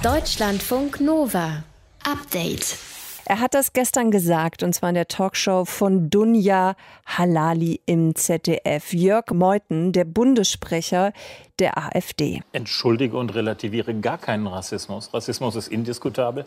Deutschlandfunk Nova. Update. Er hat das gestern gesagt, und zwar in der Talkshow von Dunja Halali im ZDF. Jörg Meuthen, der Bundessprecher der AfD. Entschuldige und relativiere gar keinen Rassismus. Rassismus ist indiskutabel.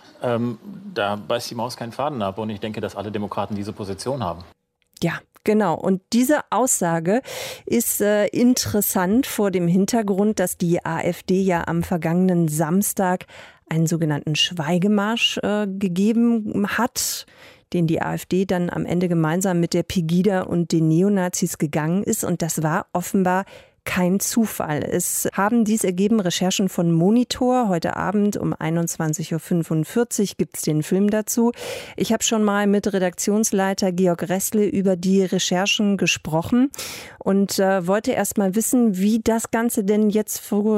Da beißt die Maus keinen Faden ab. Und ich denke, dass alle Demokraten diese Position haben. Ja, genau. Und diese Aussage ist interessant vor dem Hintergrund, dass die AfD ja am vergangenen Samstag einen sogenannten Schweigemarsch gegeben hat, den die AfD dann am Ende gemeinsam mit der Pegida und den Neonazis gegangen ist. Und das war offenbar kein Zufall. Es haben dies ergeben Recherchen von Monitor. Heute Abend um 21.45 Uhr gibt es den Film dazu. Ich habe schon mal mit Redaktionsleiter Georg Ressle über die Recherchen gesprochen und wollte erst mal wissen, wie das Ganze denn jetzt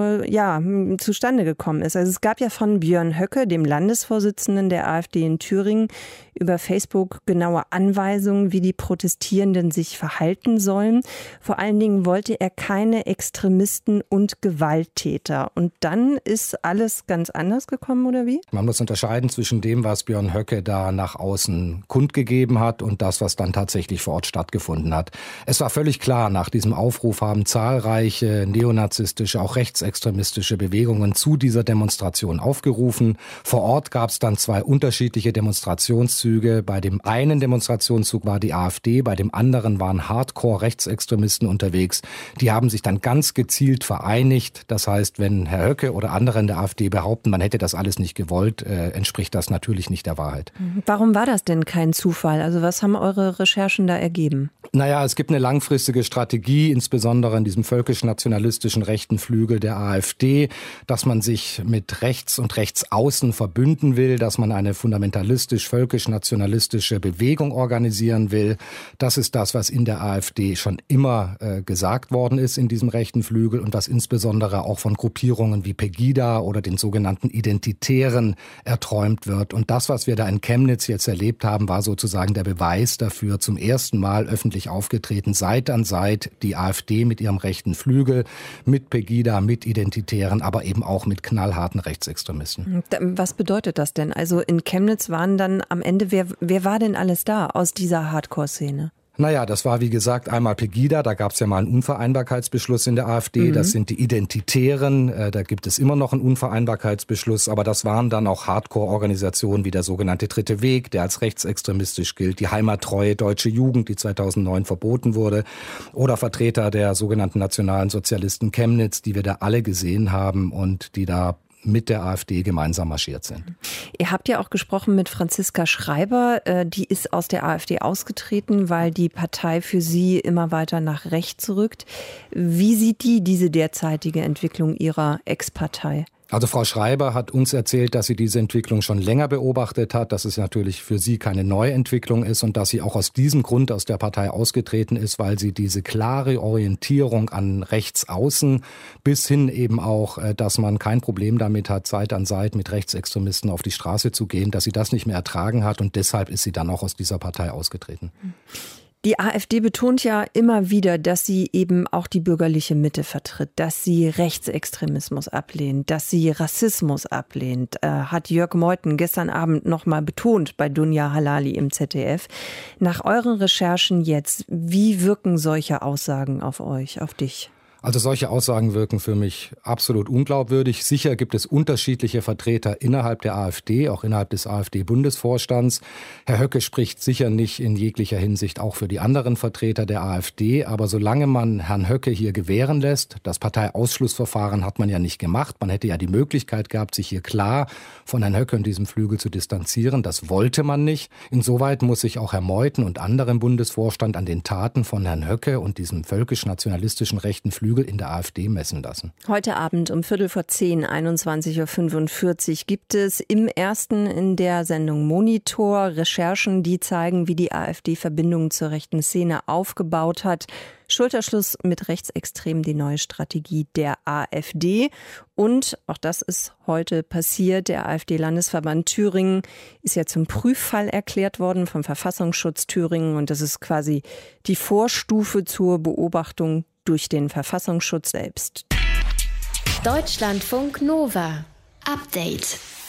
zustande gekommen ist. Also es gab ja von Björn Höcke, dem Landesvorsitzenden der AfD in Thüringen, über Facebook genaue Anweisungen, wie die Protestierenden sich verhalten sollen. Vor allen Dingen wollte er keine Extremisten und Gewalttäter. Und dann ist alles ganz anders gekommen, oder wie? Man muss unterscheiden zwischen dem, was Björn Höcke da nach außen kundgegeben hat und das, was dann tatsächlich vor Ort stattgefunden hat. Es war völlig klar, nach diesem Aufruf haben zahlreiche neonazistische, auch rechtsextremistische Bewegungen zu dieser Demonstration aufgerufen. Vor Ort gab es dann zwei unterschiedliche Demonstrationszüge. Bei dem einen Demonstrationszug war die AfD, bei dem anderen waren Hardcore-Rechtsextremisten unterwegs. Die haben sich dann ganz gezielt vereinigt. Das heißt, wenn Herr Höcke oder andere in der AfD behaupten, man hätte das alles nicht gewollt, entspricht das natürlich nicht der Wahrheit. Warum war das denn kein Zufall? Also was haben eure Recherchen da ergeben? Naja, es gibt eine langfristige Strategie, insbesondere in diesem völkisch-nationalistischen rechten Flügel der AfD, dass man sich mit rechts und rechtsaußen verbünden will, dass man eine fundamentalistisch-völkisch-nationalistische Bewegung organisieren will. Das ist das, was in der AfD schon immer gesagt worden ist in diesem rechten Flügel und was insbesondere auch von Gruppierungen wie Pegida oder den sogenannten Identitären erträumt wird. Und das, was wir da in Chemnitz jetzt erlebt haben, war sozusagen der Beweis dafür, zum ersten Mal öffentlich aufgetreten, Seite an Seite die AfD mit ihrem rechten Flügel, mit Pegida, mit Identitären, aber eben auch mit knallharten Rechtsextremisten. Was bedeutet das denn? Also in Chemnitz waren dann am Ende, wer war denn alles da aus dieser Hardcore-Szene? Naja, das war wie gesagt einmal Pegida, da gab es ja mal einen Unvereinbarkeitsbeschluss in der AfD, Das sind die Identitären, da gibt es immer noch einen Unvereinbarkeitsbeschluss, aber das waren dann auch Hardcore-Organisationen wie der sogenannte Dritte Weg, der als rechtsextremistisch gilt, die heimattreue Deutsche Jugend, die 2009 verboten wurde, oder Vertreter der sogenannten Nationalen Sozialisten Chemnitz, die wir da alle gesehen haben und die da mit der AfD gemeinsam marschiert sind. Ihr habt ja auch gesprochen mit Franziska Schreiber, die ist aus der AfD ausgetreten, weil die Partei für sie immer weiter nach rechts rückt. Wie sieht diese derzeitige Entwicklung ihrer Ex-Partei? Also Frau Schreiber hat uns erzählt, dass sie diese Entwicklung schon länger beobachtet hat, dass es natürlich für sie keine Neuentwicklung ist und dass sie auch aus diesem Grund aus der Partei ausgetreten ist, weil sie diese klare Orientierung an Rechtsaußen bis hin eben auch, dass man kein Problem damit hat, Seite an Seite mit Rechtsextremisten auf die Straße zu gehen, dass sie das nicht mehr ertragen hat und deshalb ist sie dann auch aus dieser Partei ausgetreten. Die AfD betont ja immer wieder, dass sie eben auch die bürgerliche Mitte vertritt, dass sie Rechtsextremismus ablehnt, dass sie Rassismus ablehnt, hat Jörg Meuthen gestern Abend nochmal betont bei Dunja Halali im ZDF. Nach euren Recherchen jetzt, wie wirken solche Aussagen auf euch, auf dich? Also solche Aussagen wirken für mich absolut unglaubwürdig. Sicher gibt es unterschiedliche Vertreter innerhalb der AfD, auch innerhalb des AfD-Bundesvorstands. Herr Höcke spricht sicher nicht in jeglicher Hinsicht auch für die anderen Vertreter der AfD. Aber solange man Herrn Höcke hier gewähren lässt, das Parteiausschlussverfahren hat man ja nicht gemacht. Man hätte ja die Möglichkeit gehabt, sich hier klar von Herrn Höcke und diesem Flügel zu distanzieren. Das wollte man nicht. Insoweit muss sich auch Herr Meuthen und andere im Bundesvorstand an den Taten von Herrn Höcke und diesem völkisch-nationalistischen rechten Flügel in der AfD messen lassen. Heute Abend um 9:15, 21.45 Uhr gibt es im Ersten in der Sendung Monitor Recherchen, die zeigen, wie die AfD Verbindungen zur rechten Szene aufgebaut hat. Schulterschluss mit Rechtsextremen, die neue Strategie der AfD. Und auch das ist heute passiert. Der AfD-Landesverband Thüringen ist ja zum Prüffall erklärt worden vom Verfassungsschutz Thüringen. Und das ist quasi die Vorstufe zur Beobachtung durch den Verfassungsschutz selbst. Deutschlandfunk Nova. Update.